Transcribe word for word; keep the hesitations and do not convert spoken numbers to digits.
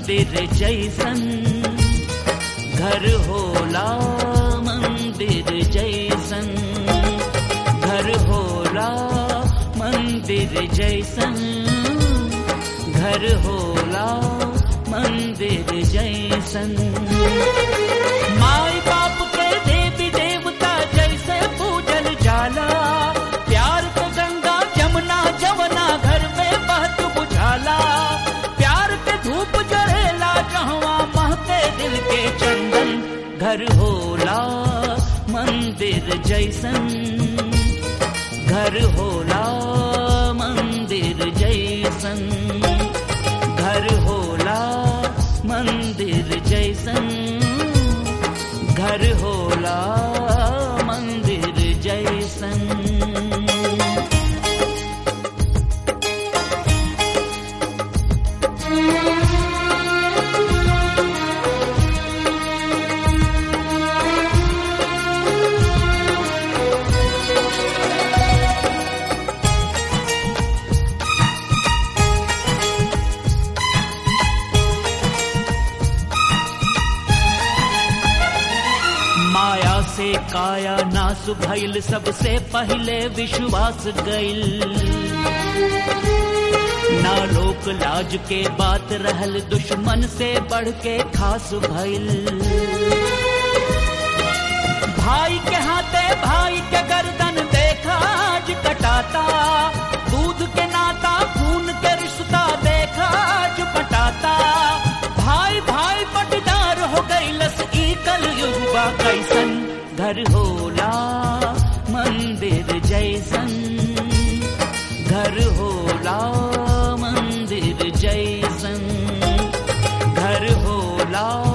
मंदिर जैसन, घर होला मंदिर जैसन, घर होला मंदिर जैसन, घर होला मंदिर जैसन। माई बाप के देवी देवता जैसे पूजल जाला, प्यार तो गंगा जमुना जवना घर में बहत बुझाला। प्यार के धूप जरेला जहवा महके दिल के चंदन, घर होला मंदिर जैसन, घर होला मंदिर जैसन, घर होला मंदिर जैसन, घर होला मंदिर जैसन। माया से काया नास भइल, सबसे पहले विश्वास गइल। ना लोक लाज के बात रहल, दुश्मन से बढ़ के खास भइल। भाई के हाथे भाई के गर्दन देखा आज कटाता, दूध के नाता खून के रिश्ता देखा आज पटाता। भाई भाई पटदार हो गइलस ई कलयुग बा कैसन, घर होला मंदिर जैसन, घर होला मंदिर जैसन, घर होला